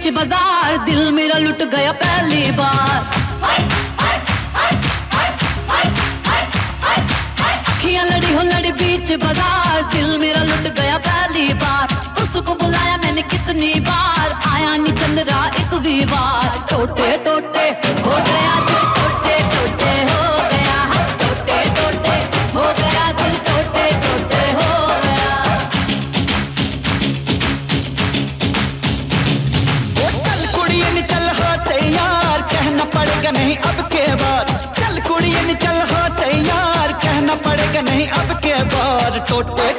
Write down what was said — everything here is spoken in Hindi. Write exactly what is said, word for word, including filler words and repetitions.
बीच बाजार, दिल मेरा लुट गया पहली बार। अखियां लड़ी हो लड़ी बीच बाजार, दिल मेरा लुट गया पहली बार। उसको बुलाया मैंने कितनी बार, आया नहीं चंद रहा एक भी बार। टोटे टोटे हो गया दिल, टोटे टोटे हो गया, टोटे टोटे हो गया दिल, टोटे टोटे हो गया। चल कुड़ियन चल हो तैयार, कहना पड़ेगा नहीं अब के बार। चल कुड़ियन चल हो तैयार, कहना पड़ेगा नहीं अब के बार। टोटे